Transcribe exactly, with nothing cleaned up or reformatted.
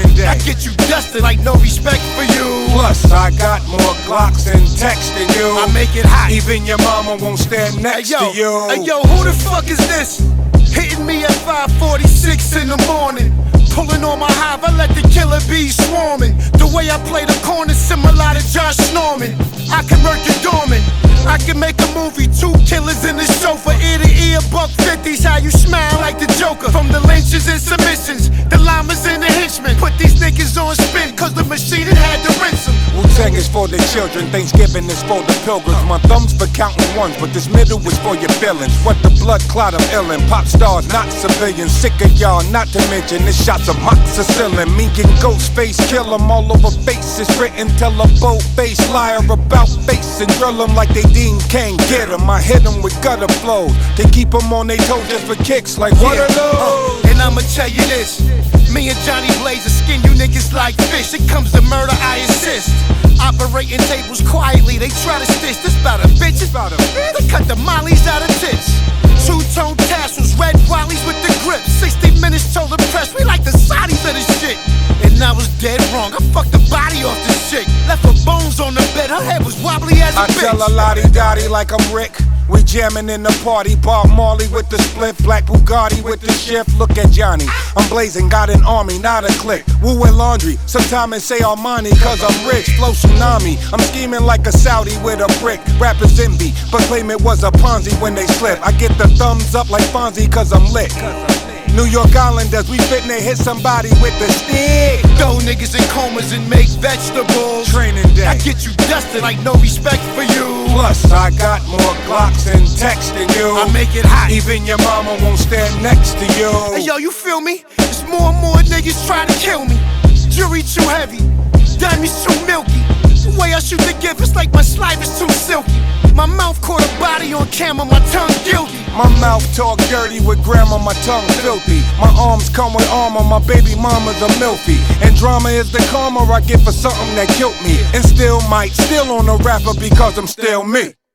Training day. I get you dusted like no respect for you. Plus, I got more Glocks and texts than you. I make it hot. Even your mama won't stand next hey, yo, to you. Hey yo, who the fuck is this? Hitting me at five forty-six in the morning. Pulling on my hive, I let the killer bees swarming. The way I play the corner, similar to Josh Norman. I can work it dormant. I can make a movie, two killers in the sofa. Ear to ear, buck fifties, how you smile like the Joker. From the lynches and submissions, the llamas and the henchmen. Put these niggas on spin, cause the machine had to rinse them. Wu-Tang is for the children, Thanksgiving is for the pilgrims. My thumb's for counting ones, but this middle is for your feelings. What the blood clot, I'm illin'. Pop stars, not civilians. Sick of y'all, not to mention this shots of moxicillin. Mink and ghost face, kill 'em all over faces. Written, tell a bold face liar about face and drill 'em like they Dean can't get 'em. I hit 'em with gutter flows to keep 'em on their toes just for kicks. Like what yeah. are those? Uh, and I'ma tell you this. Me and Johnny Blaze skin you niggas like fish. It comes to murder, I insist. Operating tables quietly, they try to stitch. This bout a bitch, it's bout a bitch. They cut the mollies out of tits. Two-tone tassels, red wallies with the grip. sixty minutes told the press, we like the Saudis of this shit. And I was dead wrong, I fucked the body off this chick. Left her bones on the bed, her head was wobbly as a I bitch. tell a lottie-dottie like I'm Rick. We jamming in the party, Bob Marley with the split, Black Bugatti with the shift. Look at Johnny, I'm blazing, got an army, not a clique. Woo and laundry, sometimes they say Armani, cause I'm rich. Flow tsunami, I'm scheming like a Saudi with a brick. Rappers envy, but claim it was a Ponzi when they slip. I get the thumbs up like Fonzie cause I'm lit. New York Islanders, we fitna hit somebody with the stick. Throw niggas in comas and make vegetables. Training day. I get you dusted like no respect for you. Plus, I got more Glocks and texts than you. I make it hot. Even your mama won't stand next to you. Hey yo, you feel me? There's more and more niggas trying to kill me. Jury too heavy, diamonds too milky. The way I shoot the gift, it's like my slime is too silky. My mouth caught a body on camera, my tongue guilty. My mouth talk dirty with grandma, my tongue filthy. My arms come with armor, my baby mama's a milfy. And drama is the karma I get for something that killed me. And still might, still on a rapper because I'm still me.